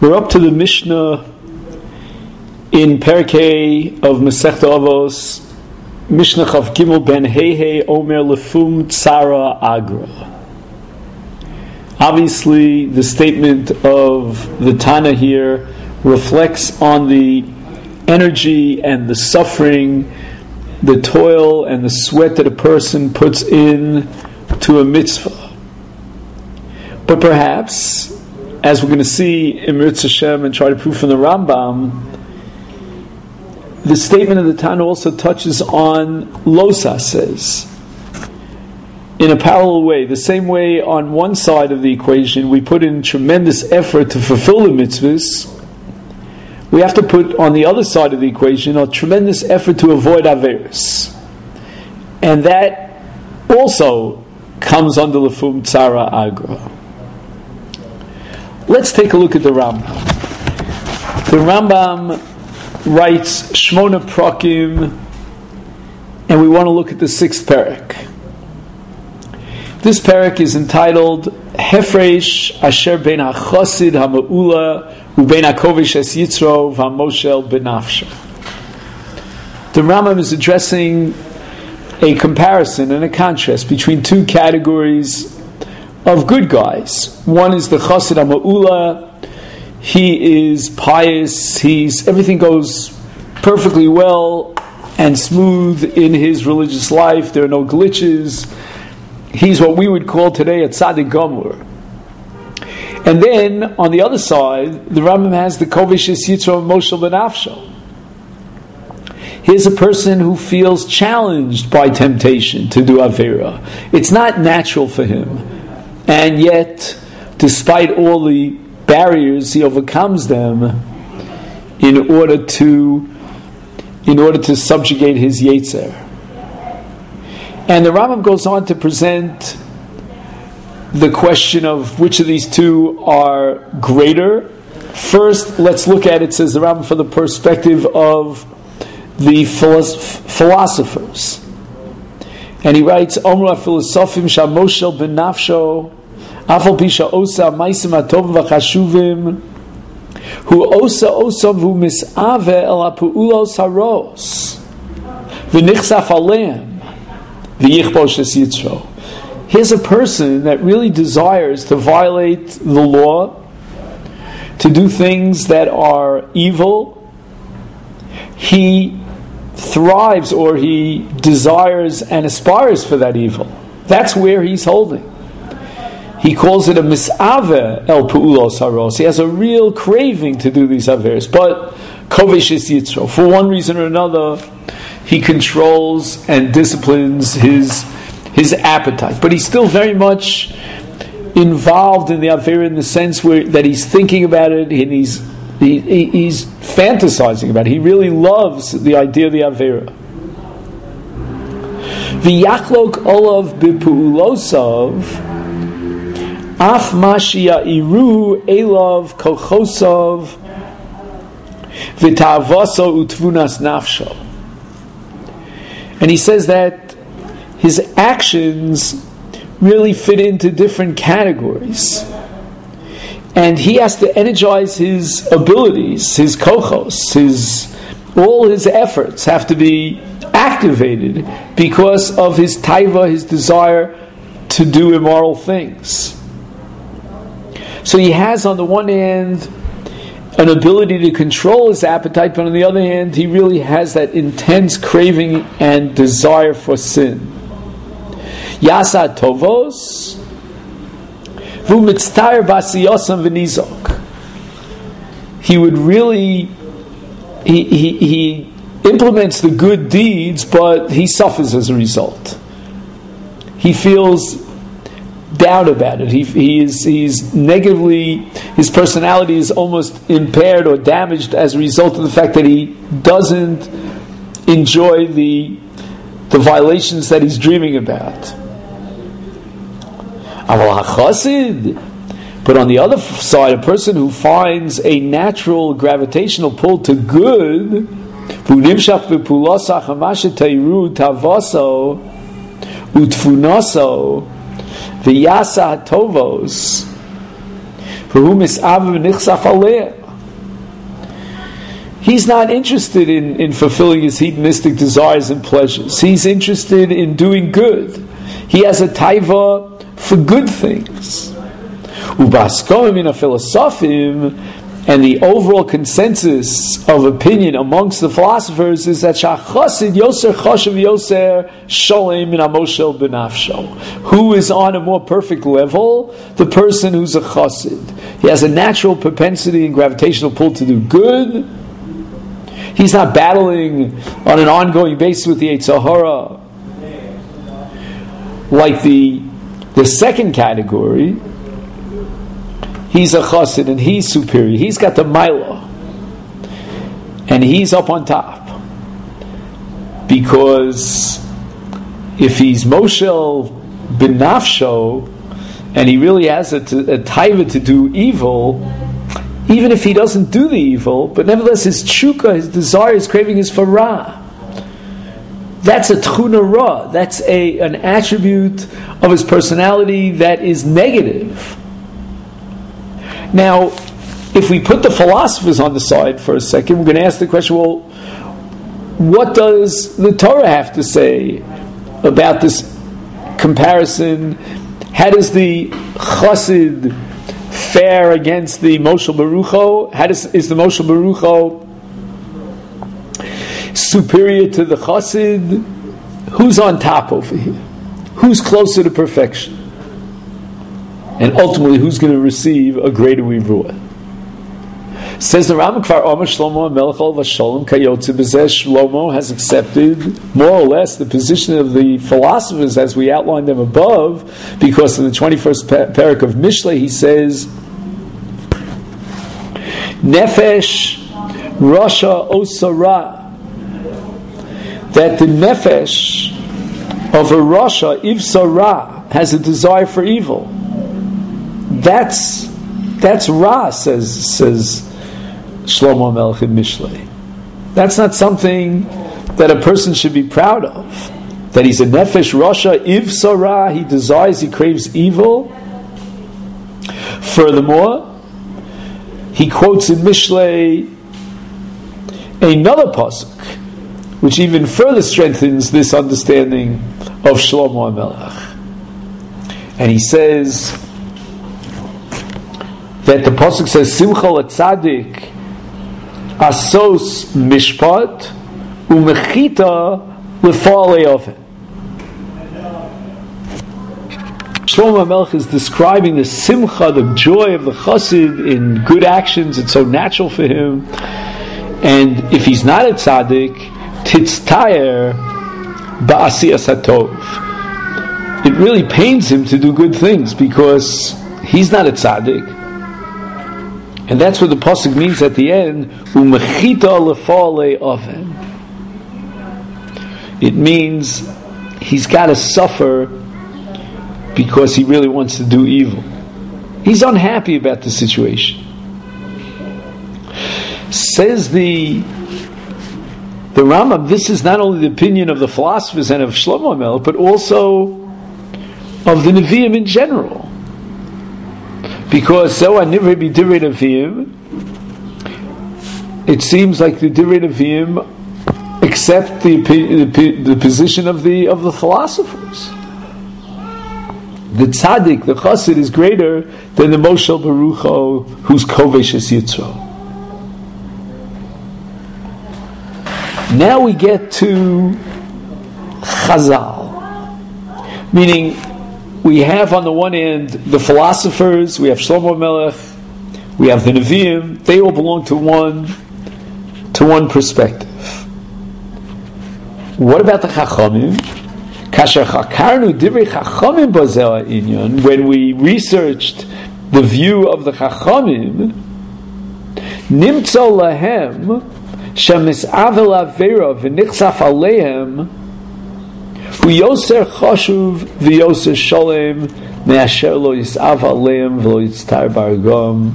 We're up to the Mishnah in Perkei of Masechta Avos, Mishnah Chav Gimel Ben Hehe Omer Lefum Tzara Agra. Obviously, the statement of the Tana here reflects on the energy and the suffering, the toil and the sweat that a person puts in to a mitzvah. But perhaps, as we're going to see in Mirz Hashem and try to prove from the Rambam, the statement of the Tana also touches on Losa says, in a parallel way. The same way on one side of the equation we put in tremendous effort to fulfill the mitzvahs, we have to put on the other side of the equation a tremendous effort to avoid averos. And that also comes under Lefum Tzara Agra. Let's take a look at the Rambam. The Rambam writes Shmona Prakim, and we want to look at the sixth parak. This parak is entitled Hefresh Asher Ben HaChosid HaMa'ula Ubein HaKovish Es Yitzro VaMoshel Benafsho. The Rambam is addressing a comparison and a contrast between two categories of good guys. One is the Chosid HaMa'ula. He is pious. Everything goes perfectly well and smooth in his religious life. There are no glitches. He's what we would call today a tzaddik gamur. And then on the other side, the Rambam has the Kovish Es Yitzro Moshel Benafsho. Here's a person who feels challenged by temptation to do Avera. It's not natural for him. And yet, despite all the barriers, he overcomes them in order to subjugate his Yetzer. And the Rambam goes on to present the question of which of these two are greater. First, let's look at it, says the Rambam, from the perspective of the philosophers. And he writes, Omra Philosophim Shamoshel Benafsho Afal Pisha Osa Maisim Atov Vachashuvim Hu Osa Vu Misave El Apuulos Haros V'nichsaf Aleim V'yichbosh Es Yitzro. Here's a person that really desires to violate the law, to do things that are evil. He thrives, or he desires and aspires for that evil. That's where he's holding. He calls it a misave el pu'ulos haros. He has a real craving to do these averes, but kovish es yitzro. For one reason or another, he controls and disciplines his appetite, but he's still very much involved in the avera in the sense that he's thinking about it and he's fantasizing about it. He really loves the idea of the Avera. V'yachlok olav b'pu'ulosav af mashia iru elav kochosav v'ta'avaso utvunas nafsho. And he says that his actions really fit into different categories. And he has to energize his abilities, his kochos, all his efforts have to be activated because of his taiva, his desire to do immoral things. So he has, on the one hand, an ability to control his appetite, but on the other hand, he really has that intense craving and desire for sin. Yasa tovos he would really, he implements the good deeds, but he suffers as a result. He feels down about it. He's negatively, his personality is almost impaired or damaged as a result of the fact that he doesn't enjoy the violations that he's dreaming about. But on the other side, a person who finds a natural gravitational pull to good, He's not interested in fulfilling his hedonistic desires and pleasures. He's interested in doing good. He has a taiva for good things. Ubaskomim in a philosophim, and the overall consensus of opinion amongst the philosophers is that Shachasid Yoser Choshev Yoser Sholem in Amoshel Benafsho. Who is on a more perfect level? The person who's a Chassid. He has a natural propensity and gravitational pull to do good. He's not battling on an ongoing basis with the Yetzer Hara. Like the second category, he's a chassid and he's superior. He's got the Maila. And he's up on top. Because if he's Moshel Benafsho, and he really has a taiva to do evil, even if he doesn't do the evil, but nevertheless his tshuka, his desire, his craving is for Ra. That's a tchuna Ra. That's an attribute of his personality that is negative. Now, if we put the philosophers on the side for a second, we're going to ask the question, well, what does the Torah have to say about this comparison? How does the chassid fare against the Moshel Barucho? Is the Moshel Barucho superior to the chassid? Who's on top over here? Who's closer to perfection? And ultimately, who's going to receive a greater reward? Says the Rambam, Kvar Omer Shlomo Melech Olav Shalom Kayotze B'zeh. Shlomo has accepted more or less the position of the philosophers as we outlined them above, because in the 21st parak of Mishlei he says, Nefesh Rasha Osara, that the nefesh of a Rasha Ivsara has a desire for evil. That's Ra, says Shlomo Melech in Mishlei. That's not something that a person should be proud of. That he's a nefesh rasha ivsara, he desires, he craves evil. Furthermore, he quotes in Mishlei another pasuk, which even further strengthens this understanding of Shlomo Melech. And he says that the pasuk says, Simcha l'tzadik asos mishpat umechita l'fa'alei oven. Shlomo Melech is describing the simcha, the joy of the chassid in good actions. It's so natural for him. And if he's not a tzaddik, titztayer ba'asiyas hatov. It really pains him to do good things because he's not a tzaddik. And that's what the pasuk means at the end. Umechita lefalei oven. It means he's got to suffer because he really wants to do evil. He's unhappy about the situation. Says the Rambam, this is not only the opinion of the philosophers and of Shlomo Melech, but also of the Nevi'im in general. Because it seems like the Divrei Nevi'im accept the position of the philosophers. The tzaddik, the chassid, is greater than the Moshel Barucho, who's kovesh es Yitzro. Now we get to Chazal, meaning we have on the one hand the philosophers, we have Shlomo Melech, we have the Nevi'im. They all belong to one perspective. What about the Chachamim? When we researched the view of the Chachamim, Nimtzo lahem shemis'avel avera v'nichsaf aleihem u'yoser chashuv v'yoser sholem me'asher lo yis'av aleihem v'lo yitztar bargam.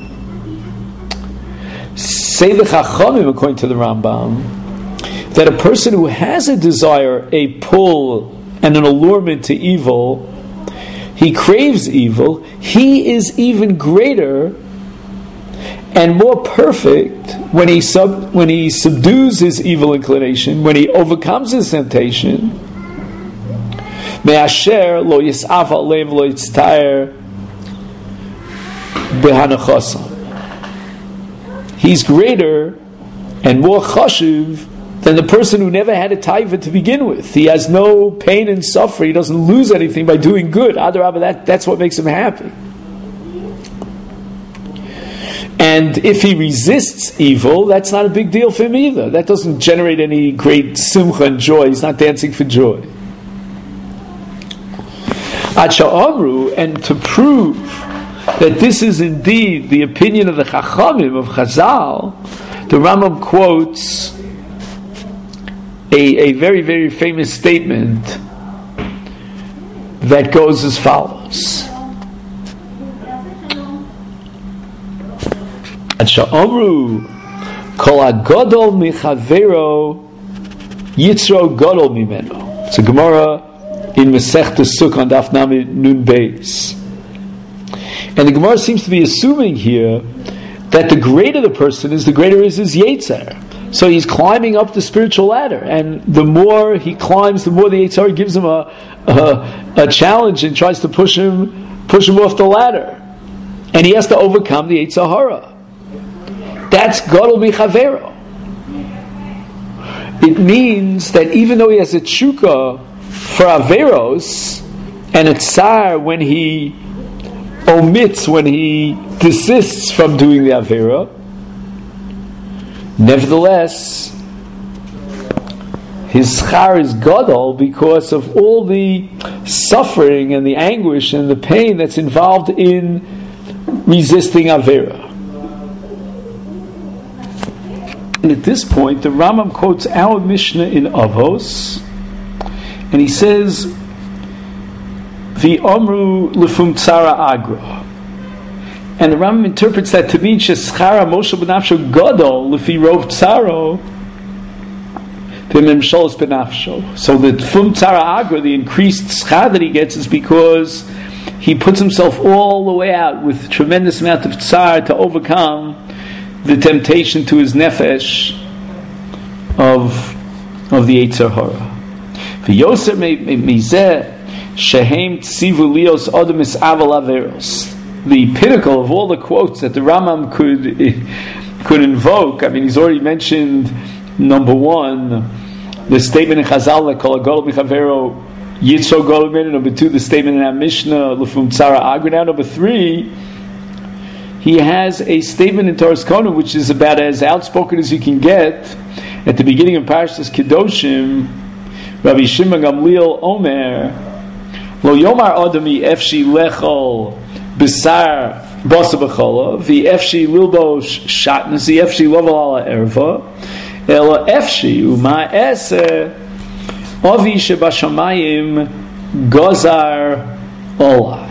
Say the Chachamim, according to the Rambam, that a person who has a desire, a pull, and an allurement to evil, he craves evil, he is even greater and more perfect when he subdues his evil inclination, when he overcomes his temptation. Me'asher lo yis'af aleim lo yitztaer behanachasa. He's greater and more chashuv than the person who never had a taiva to begin with. He has no pain and suffering. He doesn't lose anything by doing good. Adarabah, that's what makes him happy. And if he resists evil, that's not a big deal for him either. That doesn't generate any great simcha and joy. He's not dancing for joy. Acha Amru, and to prove that this is indeed the opinion of the Chachamim, of Chazal, the Rambam quotes a very, very famous statement that goes as follows. Acha Amru, Kol HaGodol Michavero Yitzro Godol Mimeno. It's a Gemara in Masechta Sukkah on Daf Namid Nun Beis. And the Gemara seems to be assuming here that the greater the person is, the greater is his Yetzer. So he's climbing up the spiritual ladder, and the more he climbs, the more the Yetzer gives him a challenge and tries to push him off the ladder, and he has to overcome the Yetzer Hara. That's Gadol Michavero. It means that even though he has a tshuka for Averos and a tsar when he omits, when he desists from doing the Avera, nevertheless his schar is Gadol because of all the suffering and the anguish and the pain that's involved in resisting Avera. And at this point, the Rambam quotes our Mishnah in Avos, and he says, "V'omru lefum tzara agra," and the Rambam interprets that to mean sheschara Moshe b'nafsho gadol lefi rov tzaro v'memsholos b'nafsho. So the fum tzara agra, the increased schar that he gets, is because he puts himself all the way out with a tremendous amount of tzar to overcome the temptation to his nefesh of the Yetzer Hara. V'yoser mizeh shehem tzivu lios odom misavel averos. The pinnacle of all the quotes that the Rambam could invoke. I mean, he's already mentioned number one, the statement in Chazal that kol hagol b'chavero yitzro gol b'menu. Number two, the statement in our Mishnah lefum tzara agra. Now, number three, he has a statement in Toras Kohanim which is about as outspoken as you can get. At the beginning of Parashas Kedoshim, Rabbi Shimon Gamliel Omer, Lo Yomar Adami Efshi Lechol Besar Basa B'chola V'Efshi Lilbosh Shatnas V'Efshi Loval Ala Erva Ela Efshi Uma Ese Avi Shebashamayim Gozar Olai.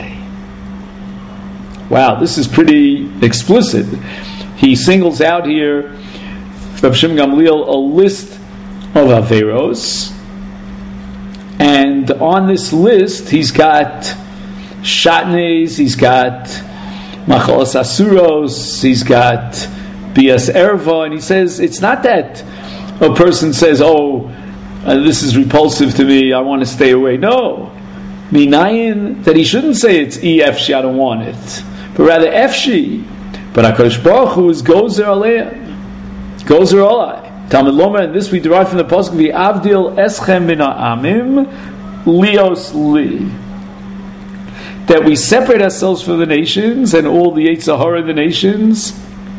Wow, this is pretty explicit. He singles out here, Rabbi Shimon Gamliel, a list of Averos, and on this list he's got Shatnes, he's got Machalas Asuros, he's got Bias Erva, and he says it's not that a person says, this is repulsive to me, I want to stay away. No. Minayin, that he shouldn't say it's Efshi, I don't want it, but rather Efshi. But HaKadosh Baruch Hu is Gozer Aleim, Gozer Olai. Talmud Lomar, and this we derive from the pasuk V'Avdil Eschem Min Ha'amim Lios Li, that we separate ourselves from the nations and all the Yetzer Hara in the nations.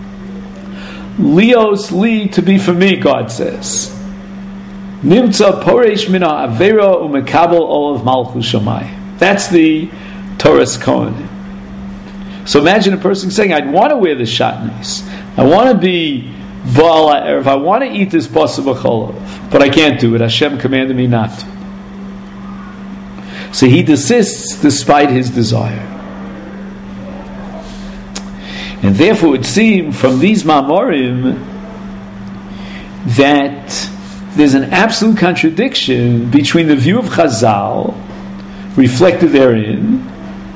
Lios Li, to be for me, God says. Nimtza Poresh Min Ha'avera Umekabel Olav Malchus Shamayim. That's the Toras Kohanim. So imagine a person saying, I'd want to wear the shatnez, I want to be Baal HaErev, I want to eat this Basa B'cholav, but I can't do it. Hashem commanded me not to. So he desists despite his desire. And therefore it would seem from these Mamorim that there's an absolute contradiction between the view of Chazal, reflected therein,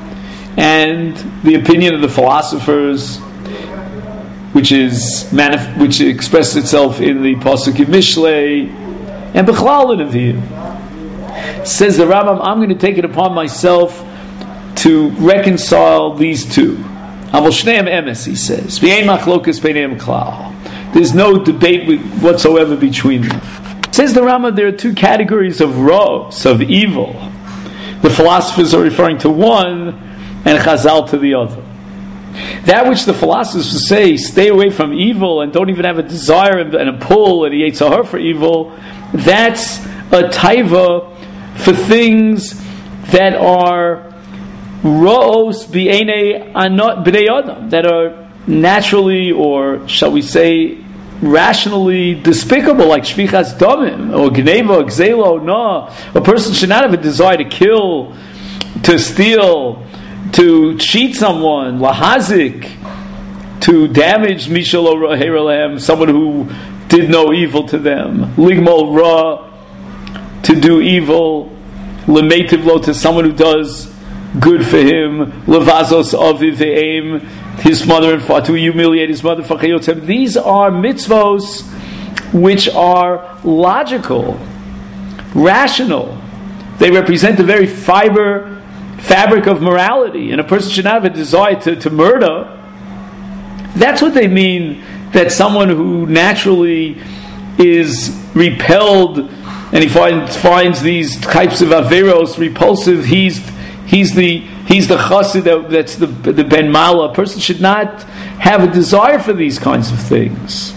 and the opinion of the philosophers, which expresses itself in the Pasuk of Mishlei, and Bechlal in Nevi'im. Says the Rambam, I'm going to take it upon myself to reconcile these two. Avol shneim emes, he says. V'yein machlokas beineim klal. There's no debate whatsoever between them. Says the Rambam, there are two categories of rows, of evil. The philosophers are referring to one, and Chazal to the other. That which the philosophers say, stay away from evil and don't even have a desire and a pull and a yetzer hara for evil, that's a taiva for things that are ro'os b'nei adam, that are naturally, or shall we say, rationally despicable, like shvichas damim, or gneva, gzela, no. A person should not have a desire to kill, to steal, to cheat someone, lahazik, to damage mishal or someone who did no evil to them, ligmol ra, to do evil, lemeitiv lo, to someone who does good for him, levazos aviv ve'em, his mother and father, to humiliate his mother for chayotem. These are mitzvos which are logical, rational. They represent the very fabric of morality, and a person should not have a desire to murder. That's what they mean, that someone who naturally is repelled and he finds these types of averos repulsive, he's the chassid, that's the ben mala. A person should not have a desire for these kinds of things.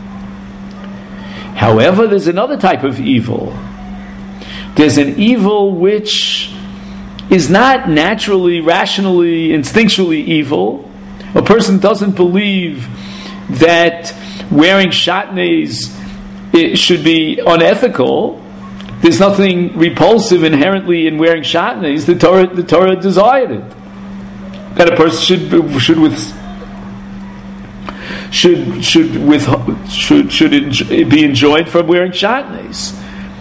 However, there's another type of evil. There's an evil which is not naturally, rationally, instinctually evil. A person doesn't believe that wearing shatnez it should be unethical. There's nothing repulsive inherently in wearing shatnez. The Torah desired it, that a person should be enjoyed from wearing shatnez.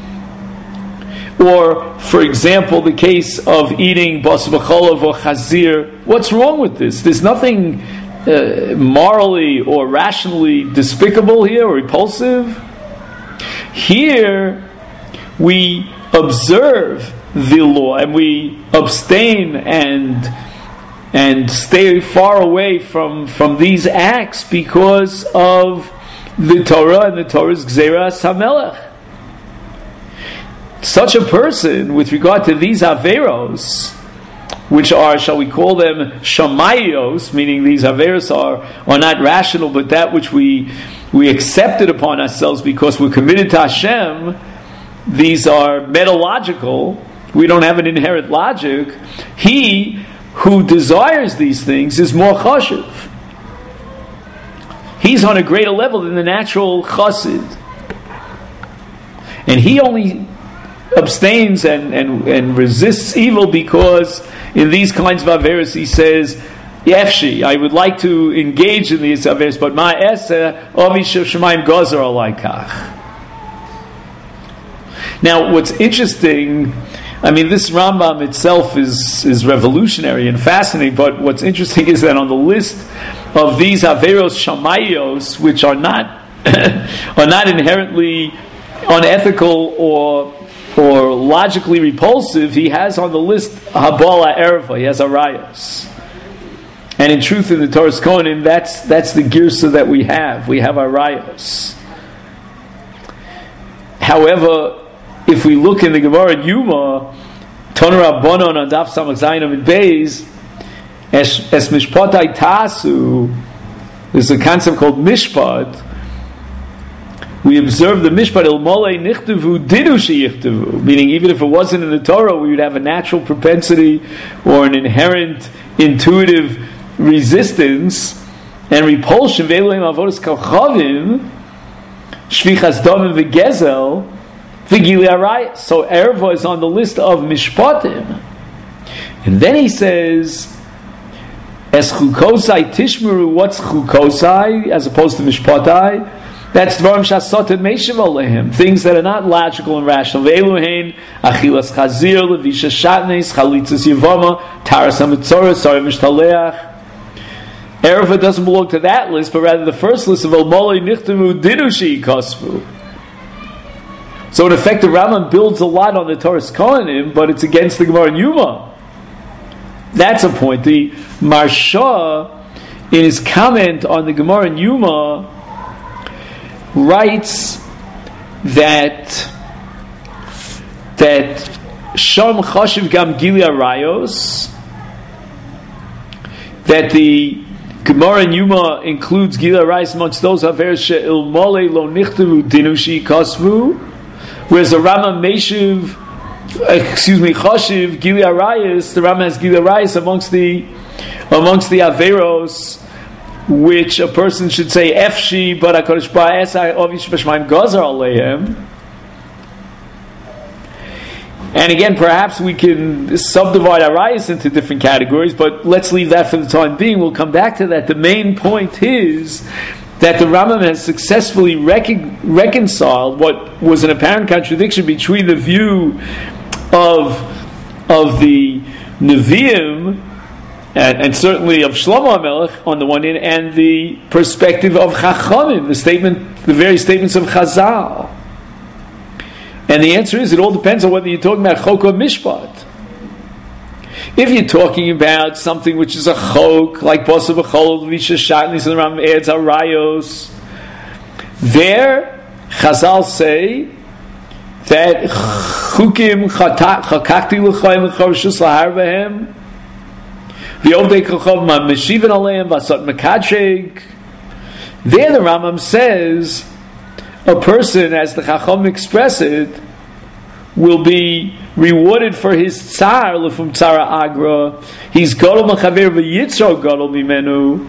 Or, for example, the case of eating bas b'cholov or chazir. What's wrong with this? There's nothing morally or rationally despicable here or repulsive. Here, we observe the law and we abstain and stay far away from these acts because of the Torah and the Torah's Gzeras HaMelech. Such a person, with regard to these averos, which are, shall we call them, shamayos, meaning these averos are not rational, but that which we accepted upon ourselves because we're committed to Hashem. These are metalogical. We don't have an inherent logic. He who desires these things is more chashiv. He's on a greater level than the natural chassid. And he only abstains and resists evil because in these kinds of averos he says, Yefshi, I would like to engage in these averos, but my esa avi shemayim gozer alaykach. Now, what's interesting, I mean, this Rambam itself is revolutionary and fascinating, but what's interesting is that on the list of these averos shamayos, which are not inherently unethical or logically repulsive, he has on the list habala erva. He has arayos, and in truth, in the Torah's Kohanim, that's the girsa that we have. We have arayos. However, if we look in the Gemara in Yuma, Toner Rabbanon on Daf Samach Zayin Amid Beis, es mishpatai tasu, there's a concept called mishpat. We observe the mishpat el molei nichtavu didu sheyichtavu, meaning even if it wasn't in the Torah, we would have a natural propensity or an inherent intuitive resistance and repulsion. Ve'elohim avodas kalchavim, shvichas damim v'gezel. So erva is on the list of mishpatim, and then he says, "Es chukosai tishmeru." What's chukosai as opposed to mishpatai? That's dvarim shasotin meishav alehem, things that are not logical and rational. Ve'eluhein achilas chazir, levisha shatnes, chalitzas yivama, taras hamitzorah, sarim mishtaleach. Ereva doesn't belong to that list, but rather the first list of Olmolei Nichtavu Dinushi Kosvu. So in effect, the Rambam builds a lot on the Torah's Kohanim, but it's against the Gemara in Yuma. That's a point. The Marsha, in his comment on the Gemara in Yuma, writes that Shom Choshev Gam Gili Arayos, that the Gemara in Yuma includes Gila Rais amongst those Averes she'il mole lo nichtevu dinushi kosvu, whereas the Rama Meshiv, Choshiv Gila Arayis, the Rama has Gila Arayis amongst the Averos, which a person should say Efshi, but HaKadosh Ba'esai Ovish B'Shmaim Gazar Alehem. And again, perhaps we can subdivide Arayis into different categories, but let's leave that for the time being. We'll come back to that. The main point is that the Rambam has successfully reconciled what was an apparent contradiction between the view of the Nevi'im and certainly of Shlomo HaMelech on the one hand, and the perspective of Chachamim, the various statements of Chazal. And the answer is, it all depends on whether you're talking about chok or mishpat. If you're talking about something which is a chok, like Bosa B'chol, Visha Shatnis, and the Rambam adds Arayos, there, Chazal say that chukim chakakti l'chayim l'chorshus lahar v'hem v'yovdei kochov ma meshivin aleim v'asot mekadsheg. There the Rambam says a person, as the Chacham express it, will be rewarded for his tsar, lefum tsara agra. He's gadol machaver v'yitzro gadol mimenu.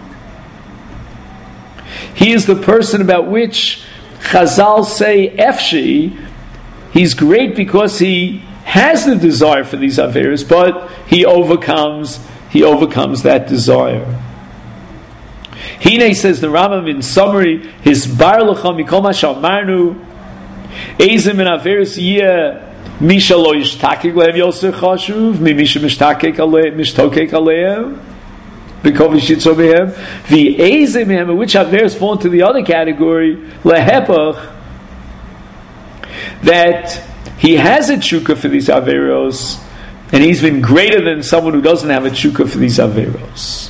He is the person about which Chazal say Efshi. He's great because he has the desire for these averes, but he overcomes that desire. Hine, says the Rambam in summary, his bar l'cha mikol ma shamarnu ezim in averes yeh misha lo yishtakek lehem yoser chashuv mi misha mishtokek alehem b'kol v'shitzo behem v'ezim mehem, which averes fall into the other category lehepach, that he has a tshuka for these averos and he's been greater than someone who doesn't have a tshuka for these averos.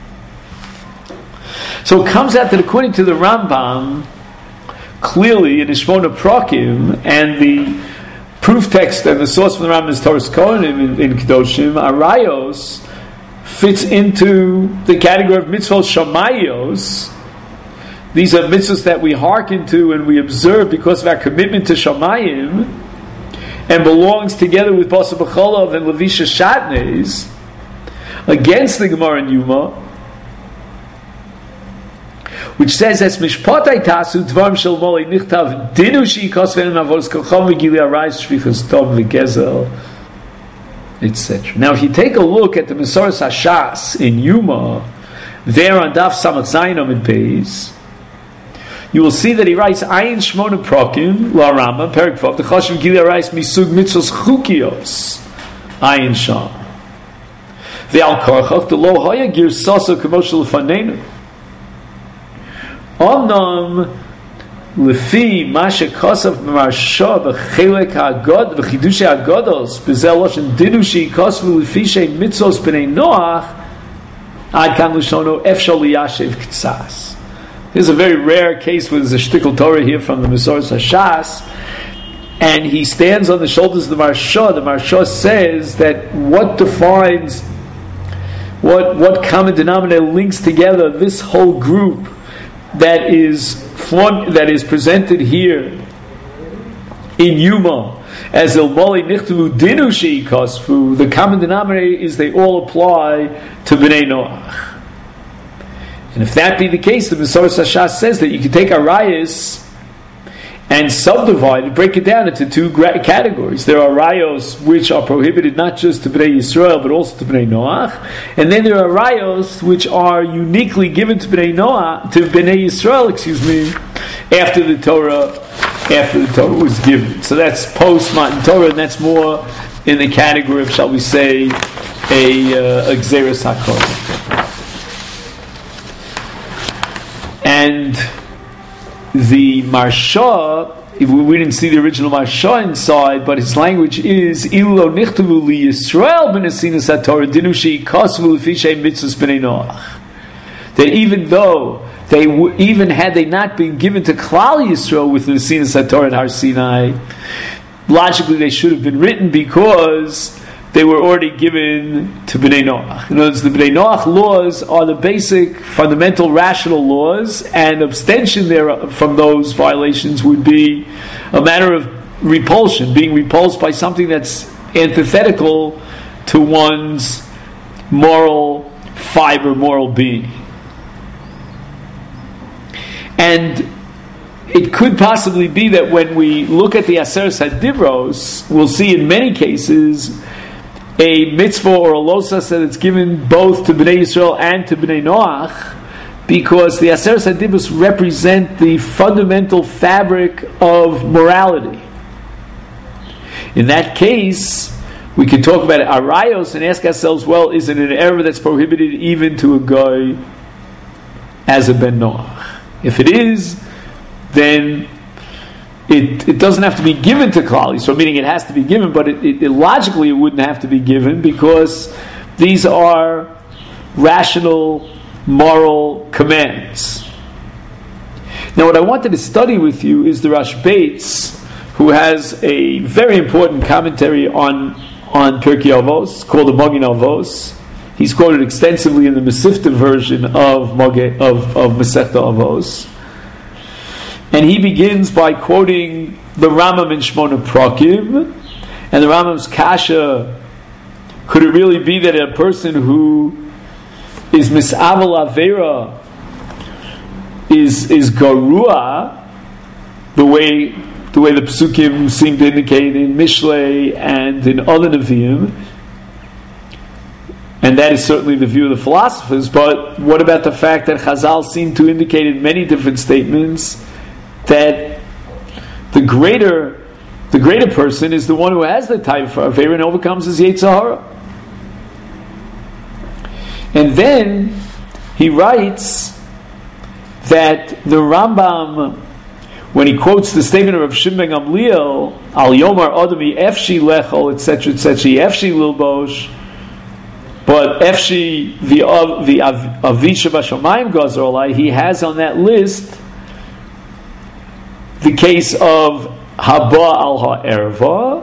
So it comes out that according to the Rambam, clearly in Shmona Prakim, and the proof text and the source from the Rambam is Torah's Kohanim in Kedoshim, Arayos fits into the category of mitzvot shamayos. These are mitzvahs that we hearken to and we observe because of our commitment to shamayim, and belongs together with Bosa B'cholov and Levisha Shatnes against the Gemara in Yuma, which says as mishpatai tasu dvarim shel molei nichtav dinu sheikos ve'en avodas kolchom v'gili arayis shvichas tov v'gezel, etc. Now, if you take a look at the Mesoras Hashas in Yuma, there on Daf Samach Zayin Amud Beis, you will see that he writes Ayin Shmona Prakim La Rama Perik Vav the Chashiv Gili Arayis Misug Mitzvos Chukios Ayin Sham Ve'al Korchach the Lo Haya Gir Saso Kamoshel Lefanenu Omnam Lefi Masha Kosav Marsha B'Chelek HaGod B'Chidushe HaGodos B'Zel Loshen Dinushi Kosvu Lefi Shei Mitzvos B'nei Noach Ad Kan Lushono Efshol Liyashev K'tzas. Here's a very rare case where there's a shtickle Torah here from the Mesoras Hashas, and he stands on the shoulders of the Marsha. The Marsha says that what defines, what common denominator links together this whole group that is presented here in Yuma as Ilmali Nichtavu Dinu Sheikosfu, the common denominator is they all apply to Bnei Noach. And if that be the case, the Mesoras Hashas says that you can take Arayos and subdivide it, break it down into two categories. There are Arayos which are prohibited not just to Bnei Yisrael but also to Bnei Noach, and then there are Arayos which are uniquely given to Bnei Noach, to Bnei Yisrael, after the Torah was given. So that's post Matan Torah, and that's more in the category of, shall we say, a Gzeres HaKohen. And the Marsha, we didn't see the original Marsha inside, but his language is Ilo nichtavu li Yisrael b'nesinas haTorah dinu she'ikasvu l'fishay mitzvos b'nei Noach. That even though even had they not been given to Klal Yisrael with the Nesinas HaTorah at Har Sinai, logically they should have been written because they were already given to Bnei Noach. In other words, the Bnei Noach laws are the basic, fundamental, rational laws, and abstention there from those violations would be a matter of repulsion, being repulsed by something that's antithetical to one's moral fiber, moral being. And it could possibly be that when we look at the Aseres HaDibros, we'll see in many cases a mitzvah or a losas that it's given both to Bnei Yisrael and to Bnei Noach, because the Aseres HaDibros represent the fundamental fabric of morality. In that case, we can talk about arayos and ask ourselves, well, is it an error that's prohibited even to a guy as a Ben Noach? If it is, then it doesn't have to be given to Klal Yisrael, meaning it has to be given, but it logically it wouldn't have to be given because these are rational, moral commands. Now what I wanted to study with you is the Rashbeitz, who has a very important commentary on Pirkei Avos, called the Magen Avos. He's quoted extensively in the Mesivta version of Masechta Avos. And he begins by quoting the Rambam in Shmona Prakim, and the Rambam's kasha, could it really be that a person who is Misavel Avera is Garua, the way the Psukim seem to indicate in Mishlei and in other Nevi'im, and that is certainly the view of the philosophers, but what about the fact that Chazal seem to indicate in many different statements that the greater person is the one who has the type for Avera and overcomes his Yetzer Hara. And then he writes that the Rambam, when he quotes the statement of Rav Shimon ben Gamliel, Al Yomar Adami Efshi Lechol, etc., Efshi Lilbosh, but Efshi the Avisha Vashamayim Gazer Olai, he has on that list the case of Haba al Ha'erva.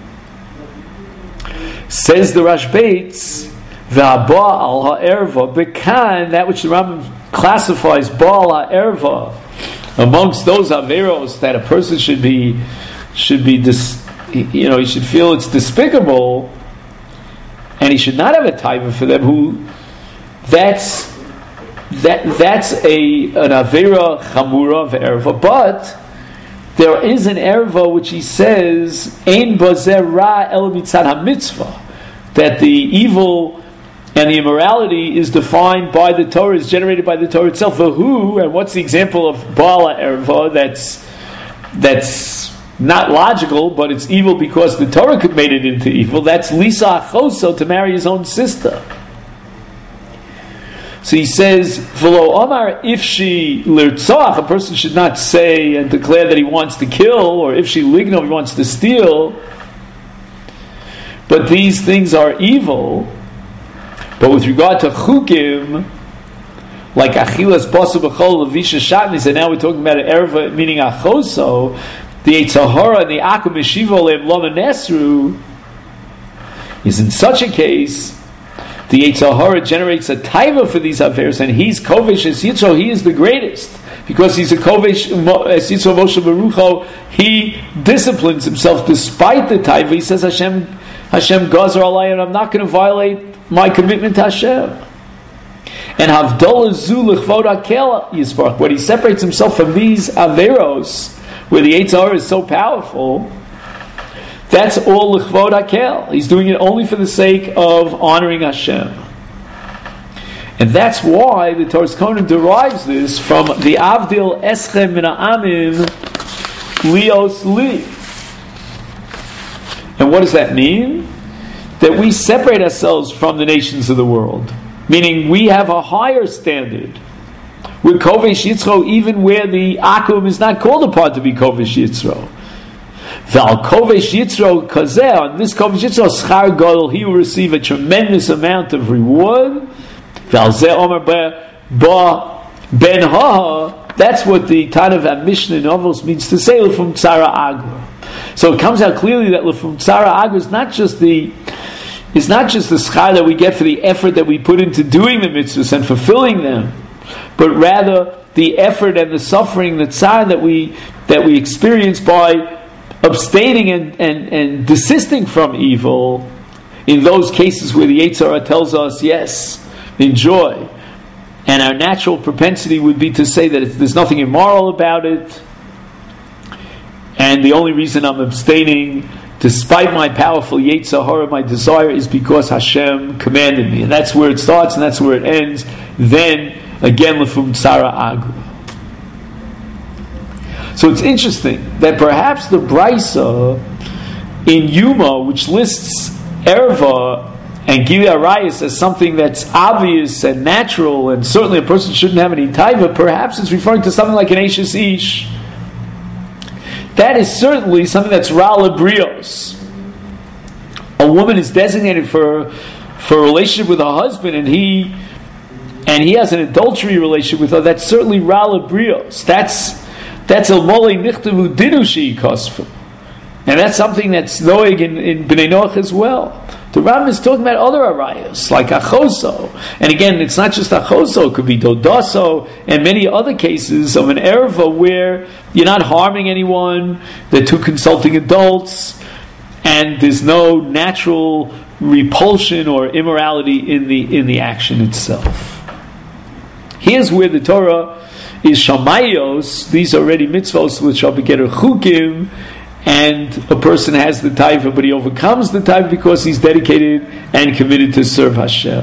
Says the Rashbeitz, the Haba al Ha'erva, Bekan, that which the Rambam classifies Baal Ha'erva amongst those Averos that a person should be he should feel it's despicable, and he should not have a taiva for them. That's an Avera Chamura of Erva, but there is an erva which he says ein bazer ra el mitzad hamitzvah, that the evil and the immorality is defined by the Torah, is generated by the Torah itself. Who and what's the example of Baal erva that's not logical, but it's evil because the Torah could made it into evil? That's Lisa Achoso, to marry his own sister. So he says, "V'lo Omar ifshi lirtzach," a person should not say and declare that he wants to kill, or ifshi ligno, he wants to steal. But these things are evil. But with regard to chukim, like achilas basu b'chol levisha shatnis, and now we're talking about an erva meaning achoso, the Yetzer Hara and the akum yeshiva leim lama nesru, is in such a case, the Yetzer Hara generates a taiva for these affairs, and he's kovesh es Yitzro, he is the greatest, because he's a kovesh es Yitzro Moshe Barucho, he disciplines himself despite the taiva. He says, Hashem gazer alay, and I'm not going to violate my commitment to Hashem. And Havdalah zu l'chvod hakel yisbarach, when he separates himself from these averos, where the Yetzer Hara is so powerful, that's all l'chvod hakel. He's doing it only for the sake of honoring Hashem. And that's why the Torah's Kohen derives this from the Avdil Eschem Min Ha'amim Lios Li. And what does that mean? That we separate ourselves from the nations of the world. Meaning we have a higher standard. With Kovesh Yitzro, even where the Akum is not called upon to be Kovesh Yitzro. Val Kovesh Yitzro Kazeh, on this Kovesh Yitzro, Schar Gadol, he will receive a tremendous amount of reward. Val Zeh Omer Ben Ha, that's what the Tanav Mishnah in Avos means to say, Lefum Tzara Agra. So it comes out clearly that Lefum Tzara Agra is not just the schar that we get for the effort that we put into doing the mitzvahs and fulfilling them, but rather the effort and the suffering, the tzar that we experience by abstaining and desisting from evil in those cases where the Yetzer Hara tells us, yes, enjoy. And our natural propensity would be to say that there's nothing immoral about it, and the only reason I'm abstaining, despite my powerful Yetzer Hara, my desire is because Hashem commanded me. And that's where it starts and that's where it ends. Then, again, Lefum Tzara Agra. So it's interesting that perhaps the Brisa in Yuma, which lists Erva and Gili Arayis as something that's obvious and natural, and certainly a person shouldn't have any taiva, perhaps it's referring to something like an Eishes Ish. That is certainly something that's Ra'al Brios. A woman is designated for a relationship with her husband, and he has an adultery relationship with her. That's certainly Ra'al Brios. That's El Molei Nichtavu Dinu She'i Kosfu. And that's something that's Noeg in Bnei Noach as well. The Rambam is talking about other arayos, like Achoso. And again, it's not just Achoso, it could be Dodaso, and many other cases of an erva where you're not harming anyone, they're two consulting adults, and there's no natural repulsion or immorality in the action itself. Here's where the Torah is Shamayos, these are already mitzvos which are begetter chukim, and a person has the taiva, but he overcomes the taiva because he's dedicated and committed to serve Hashem.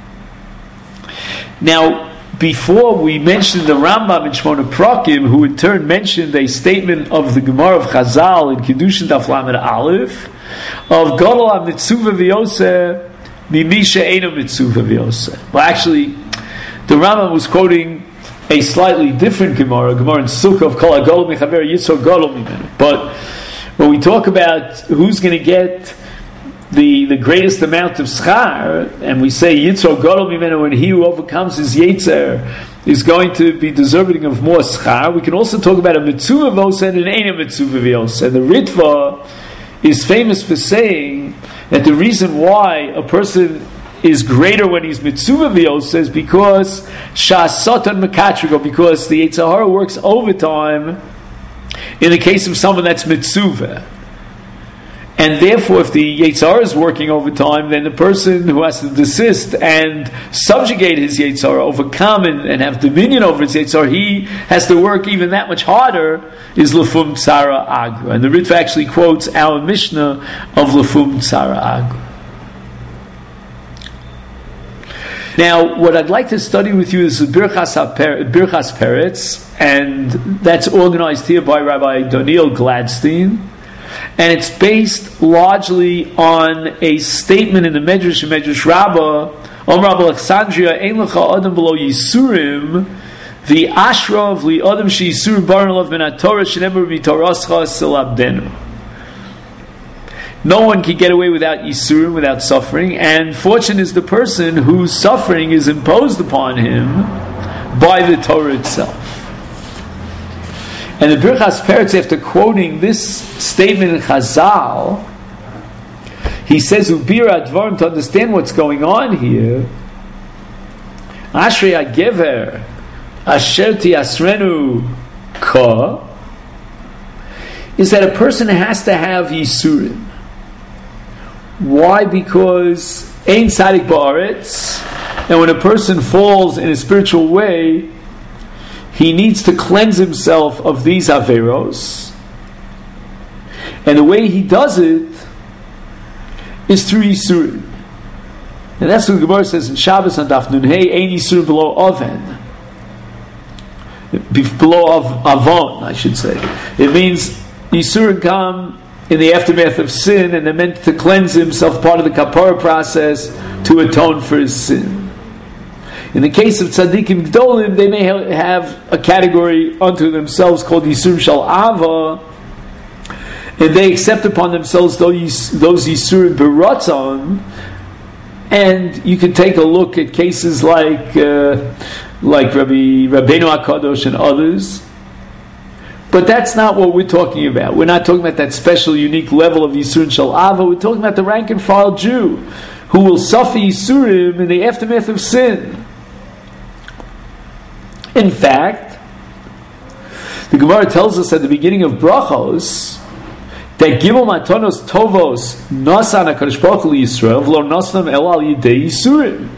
Now, before we mentioned the Rambam in Shmona Prakim, who in turn mentioned a statement of the Gemara of Chazal in Kiddushin Daf Lamed Aleph, of Gadol HaMitzuva V'Yoseh Mimisha Eino Mitzuva V'Yoseh. Well, actually, the Rambam was quoting a slightly different Gemara in Sukkah of Kol HaGadol Mechaber Yitzhak Gadol Mimenu. But when we talk about who's going to get the greatest amount of schar, and we say Yitzhak Gadol Mimenu, and he who overcomes his Yetzer is going to be deserving of more schar, we can also talk about a Mitzuva V'Yoseh and an Eino Mitzuva V'Yoseh. The Ritva is famous for saying that the reason why a person is greater when he's Mitzuva V'Yoseh is because Sha'asatan Mekatrigo, because the Yetzer Hara works overtime in the case of someone that's Mitzuva. And therefore, if the Yetzer Hara is working overtime, then the person who has to desist and subjugate his Yetzer Hara, overcome and have dominion over his Yetzer Hara, he has to work even that much harder, is Lefum Tzara Agra. And the Ritva actually quotes our Mishnah of Lefum Tzara Agra. Now, what I'd like to study with you is Birchas Peretz, and that's organized here by Rabbi Daniel Gladstein, and it's based largely on a statement in the Medrash Rabbah, Rabbi Alexandria, Ein Lecha Adam Below Yisurim, the Ashra of Li Adam She Yisurim Baran Lov Ben HaTorah Shenemer B'Torascha Selabdenu. No one can get away without Yisurim, without suffering, and fortunate is the person whose suffering is imposed upon him by the Torah itself. And the Birchas Peretz, after quoting this statement in Chazal, he says, Ubira Advarim, to understand what's going on here, Ashrei HaGever Asher Tiasrenu Ka, is that a person has to have Yisurim. Why? Because Ein Tzadik Ba'aretz, and when a person falls in a spiritual way, he needs to cleanse himself of these Averos. And the way he does it is through Yisurim. And that's what the Gemara says in Shabbos on Daf Nun Hey, Ein Yisur below Oven. Below Avon, I should say. It means Yisurim come in the aftermath of sin, and they're meant to cleanse himself, part of the kapara process, to atone for his sin. In the case of tzaddikim gdolim, they may have a category unto themselves called Yisurim Shal Ava, and they accept upon themselves those Yisurim Beratzon. And you can take a look at cases like Rabbeinu HaKadosh and others. But that's not what we're talking about. We're not talking about that special, unique level of Yisurim Shal Ava. We're talking about the rank and file Jew who will suffer Yisurim in the aftermath of sin. In fact, the Gemara tells us at the beginning of Brachos that Gimel Matanos Tovos Nasan HaKadosh Baruch Hu Yisrael V'lo Nasnam El Al Yidei Yisurim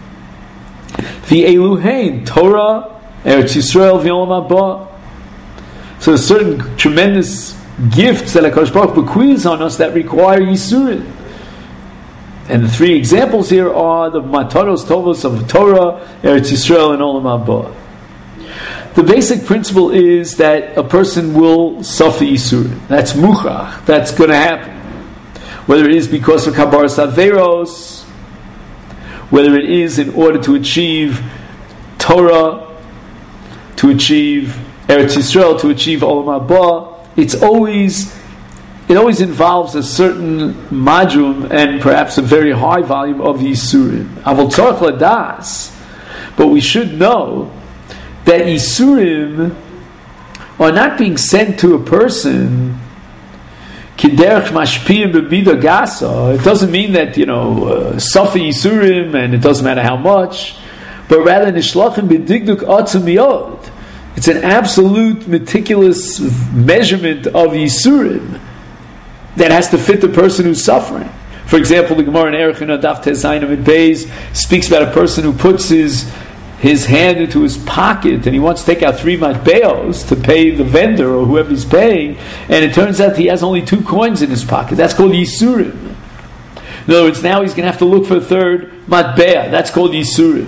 V'eluhein Torah Eretz Yisrael V'olam Haba. So there's certain tremendous gifts that HaKadosh Baruch Hu bequeaths on us that require Yisurim. And the three examples here are the Matanos Tovos of Torah, Eretz Yisrael, and Olam Haba. The basic principle is that a person will suffer Yisurim. That's muchach. That's going to happen. Whether it is because of Kabaras Averos, whether it is in order to achieve Torah, to achieve Eretz Yisrael, to achieve Olam Haba, it always involves a certain madrum and perhaps a very high volume of Yisurim. Avol tzarich ladas, but we should know that Yisurim are not being sent to a person kiderech mashpiyim b'bida gasa. It doesn't mean that suffer Yisurim and it doesn't matter how much, but rather nishlachim b'digduk atzum yod. It's an absolute meticulous measurement of Yisurim that has to fit the person who's suffering. For example, the Gemara in Erech Daf Tezayin Amid Beis speaks about a person who puts his hand into his pocket and he wants to take out 3 matbeos to pay the vendor or whoever he's paying, and it turns out he has only 2 coins in his pocket. That's called Yisurim. In other words, now he's going to have to look for a 3rd matbea. That's called Yisurim.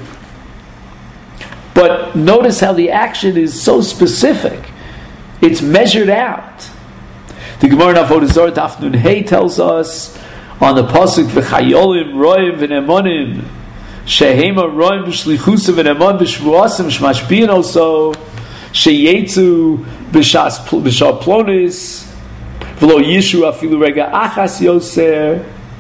But notice how the action is so specific. It's measured out. The Gemara in Avodah Zarah Daf Nun Hey tells us on the pasuk v'chayolim roim v'nemonim shehema roim b'shlichusa v'nemon b'shvuasim shmashbiyin also sheyetzu b'shas plonis v'lo yishu afilu rega achas yoser.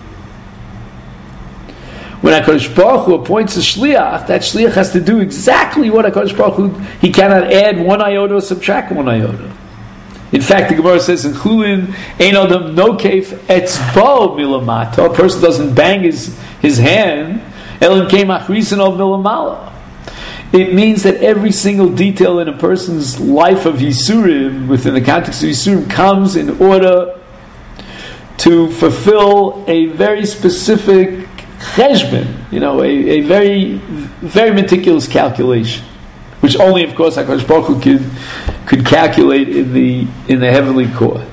When HaKadosh Baruch Hu appoints a shliach, that shliach has to do exactly what HaKadosh Baruch Hu, he cannot add 1 iota or subtract 1 iota. In fact, the Gemara says in Chulin, Ein Adam no keif etzbo milamata. A person doesn't bang his hand, Elim keim achrisin of milamala. It means that every single detail in a person's life of Yisurim, within the context of Yisurim, comes in order to fulfill a very specific cheshbon, a very, very meticulous calculation, which only, of course, HaKadosh Baruch Hu could calculate in the heavenly court.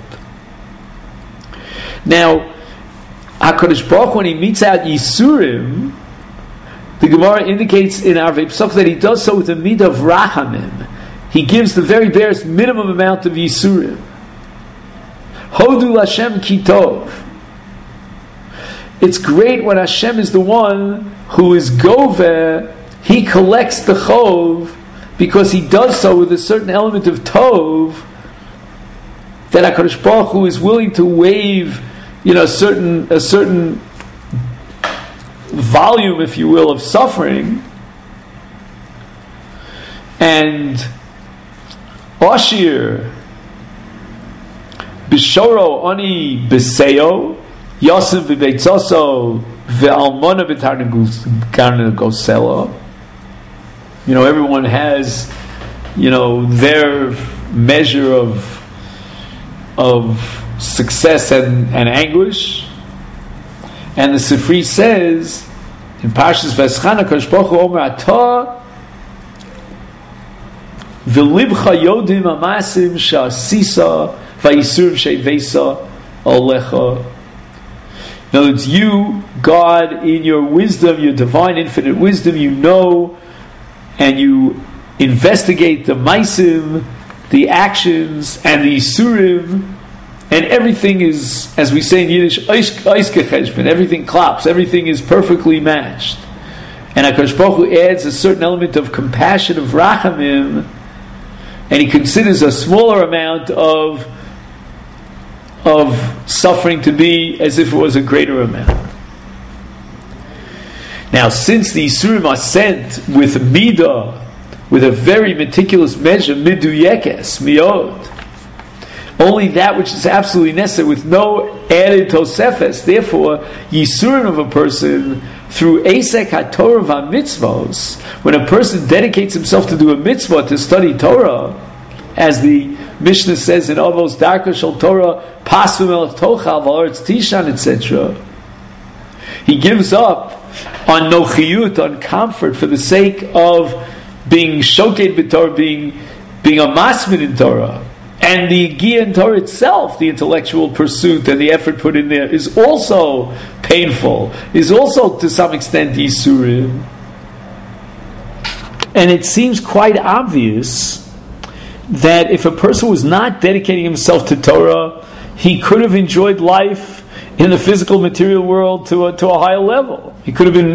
Now, HaKadosh Baruch Hu, when he meets out Yisurim, the Gemara indicates in our Pesach that he does so with a midah of rachamim. He gives the very barest minimum amount of Yisurim. Hodu Hashem kitov. It's great when Hashem is the one who is goveh. He collects the chov because he does so with a certain element of tov that HaKadosh Baruch Hu is willing to waive, a certain volume, if you will, of suffering. And Oshir Bishoro Oni Biseo Yosef v'beitzoso ve'almona v'tarnegosela. Everyone has, their measure of success and anguish. And the Sifri says in Parshas V'eschana, Kadosh Baruch Hu Omer Atah v'libcha yodim amasim sha'asisa v'yisurim she'veisa olecha. In other words, you, God, in your wisdom, your divine infinite wisdom, you know and you investigate the maisim, the actions, and the isurim, and everything is, as we say in Yiddish, everything claps, everything is perfectly matched. And HaKadosh Baruch Hu adds a certain element of compassion, of rachamim, and he considers a smaller amount of suffering to be as if it was a greater amount. Now, since the Yisurim are sent with midah, with a very meticulous measure, miduyekes, miod, only that which is absolutely necessary, with no added tosefes, therefore, Yisurim of a person, through Esek HaTorah VaMitzvos, when a person dedicates himself to do a mitzvah, to study Torah, as the Mishnah says in Avos Darka Shel Torah, Pasvim El Tochal V'Aretz Tishan, etc., he gives up on nochiyut, on comfort, for the sake of being shoked b'Torah, being a masmin in Torah. And the Giyah in Torah itself, the intellectual pursuit and the effort put in there, is also painful, is also to some extent Yisurim. And it seems quite obvious that if a person was not dedicating himself to Torah, he could have enjoyed life in the physical material world to a higher level. He could have been,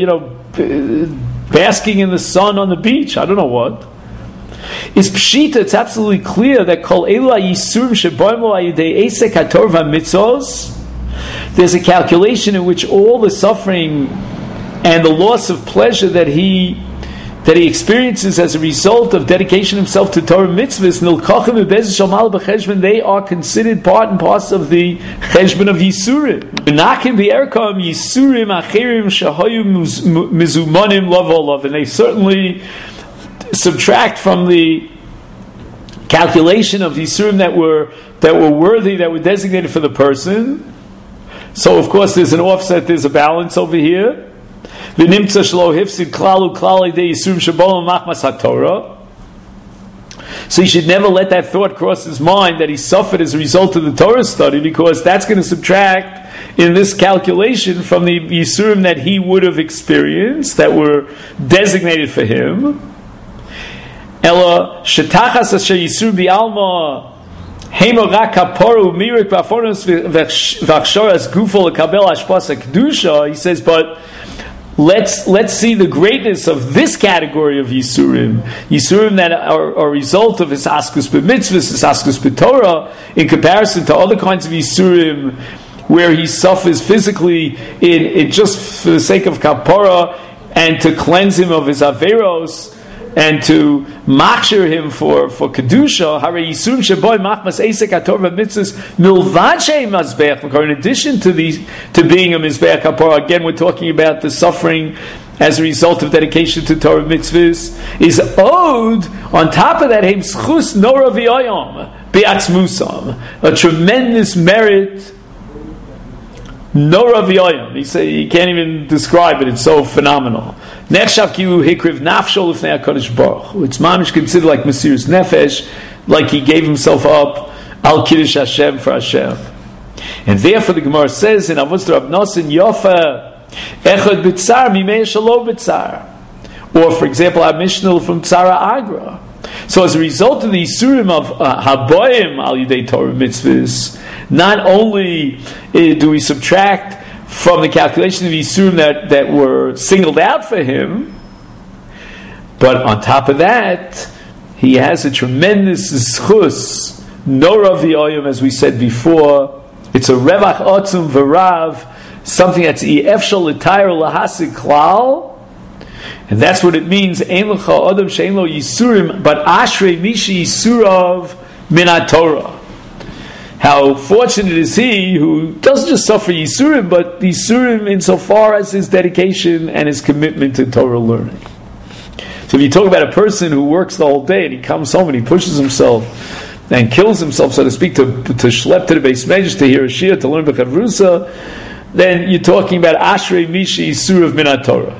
basking in the sun on the beach. I don't know what. It's pshita. It's absolutely clear that kol elu yisurim sheboim lo ayidei esek hatorah v'mitzos. There's a calculation in which all the suffering and the loss of pleasure that he experiences as a result of dedication himself to Torah mitzvahs, nilkachim bebeis shamal b'cheshbon, they are considered part and parcel of the cheshbon of Yisurim. V'nakim b'erkam Yisurim acherim shahayu mizumanim lav, and they certainly subtract from the calculation of Yisurim that were worthy, that were designated for the person. So of course there's an offset, there's a balance over here. So he should never let that thought cross his mind that he suffered as a result of the Torah study, because that's going to subtract in this calculation from the Yisurim that he would have experienced, that were designated for him. Ella shetachas asher Yisurim bi'alma hemo rak kaporu mirik ba'afonos v'achshoras gufo lekabel hashpas kedusha. He says, but let's see the greatness of this category of Yisurim that are a result of his askus b'mitzvahs, his askus b'torah, in comparison to other kinds of Yisurim where he suffers physically in just for the sake of kapara and to cleanse him of his averos and to machshir him for kedusha. Hare Yisurim sheboy machmas esek hatorah mitzvahs milvad shei mazbeach. In addition to being a mizbeach kapara, again we're talking about the suffering as a result of dedication to Torah mitzvahs, is owed on top of that heim schus nora v'yoyom bi'atzmusam, a tremendous merit. Nora v'yoyom. He can't even describe it. It's so phenomenal. Nechshav kilu hikriv nafsho l'fnei HaKadosh Baruch Hu. It's mamish considered like Mesiras Nefesh, like he gave himself up al kiddush Hashem for Hashem. And therefore the Gemara says in Avos Rav Nosson Yofa echad b'tzar mimei shalo b'tzar. Or for example our Mishnah from Tzara Agra. So as a result of the Yisurim of Haboim al Yidei Torah mitzvahs, not only do we subtract from the calculation of Yisurim that were singled out for him, but on top of that, he has a tremendous zchus, nora v'yoyim, as we said before. It's a revach otzum v'rav, something that's efshal l'tayr lahasik klal. And that's what it means. Ein l'cha adam she'ein lo Yisurim, but ashrei mishi Yisurav min haTorah. How fortunate is he who doesn't just suffer Yisurim, but Yisurim insofar as his dedication and his commitment to Torah learning. So if you talk about a person who works the whole day and he comes home and he pushes himself and kills himself, so to speak, to schlep to the Beis Medrash, to hear a Shia, to learn B'chavrusa, then you're talking about Ashrei Mishi Yisurav min haTorah.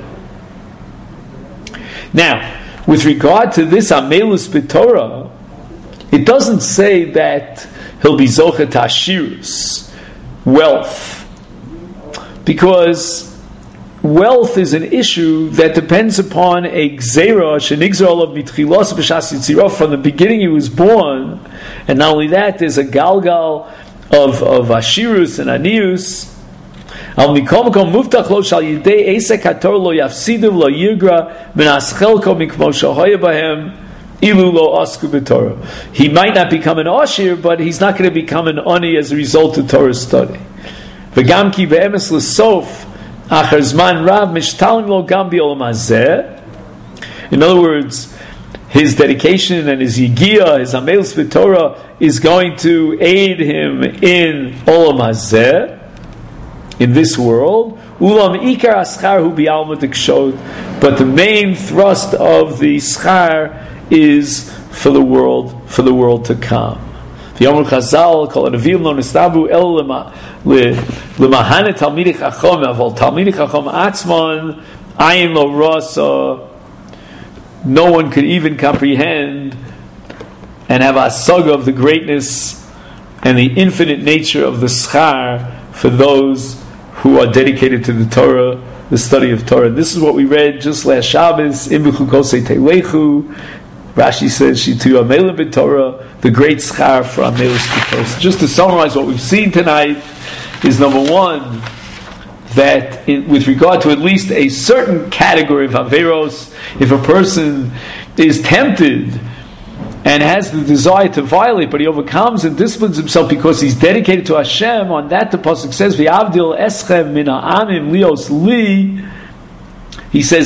Now, with regard to this Amelus B'Torah, it doesn't say that he'll be Zocha Tashirus, wealth, because wealth is an issue that depends upon a gzeira shenigzar olav mitchilos b'shas yitzirah, from the beginning he was born, and not only that, there's a galgal of ashirus and anius. Al mikom kom muftach lo shal yidei esek hatorah lo yafsidu lo yirgra min aschelko mikmo shahoya bahem ilu lo asku b'torah. He might not become an ashir, but he's not going to become an ani as a result of Torah study. V'gam ki be'emes l'sof achar zman rav mishtalim lo gam bi'olam hazeh. In other words, his dedication and his yigia, his amelus b'torah, is going to aid him in olam hazeh, in this world. Ulam ikar aschar hu bi'alma dikshot, but the main thrust of the schar is for the world to come. The Yomar Chazal kol anavim lo nistabu el lemahane talmidei chacham, aval talmidei chacham atzman ayin lo rasa. No one could even comprehend and have a saga of the greatness and the infinite nature of the schar for those who are dedicated to the Torah, the study of Torah. This is what we read just last Shabbos. Imbuchu kosei teilechu. Rashi says, Shitu amelim b'Torah, the great schar for amelus b'Torah. So just to summarize what we've seen tonight is, number one, that with regard to at least a certain category of averos, if a person is tempted and has the desire to violate, but he overcomes and disciplines himself because he's dedicated to Hashem, on that the pasuk says, "V'avdil eschem min ha'amim lios li." He says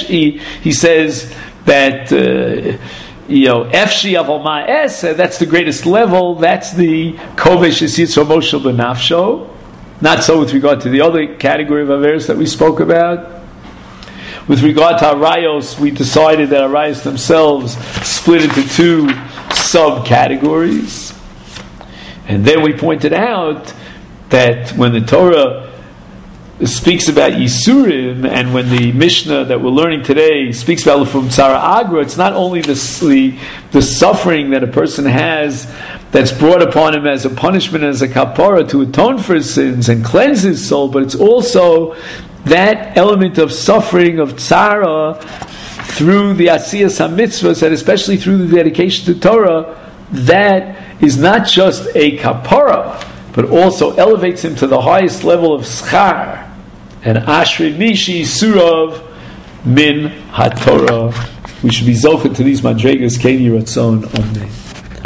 that efshi aval ma'aseh, that's the greatest level. That's the kovesh yitzro moshel b'nafsho. Not so with regard to the other category of averos that we spoke about. With regard to arayos, we decided that arayos themselves split into two subcategories. And then we pointed out that when the Torah speaks about Yisurim, and when the Mishnah that we're learning today speaks about Lefum Tzara Agra, it's not only the suffering that a person has that's brought upon him as a punishment, as a kapara to atone for his sins and cleanse his soul, but it's also that element of suffering, of tzara, through the asiyas ha-mitzvahs, and especially through the dedication to Torah, that is not just a kapara, but also elevates him to the highest level of schar. And Ashrei Mishi Surav Min HaTorah. We should be zocher to these madregas, Kein Yiratzon. Amen.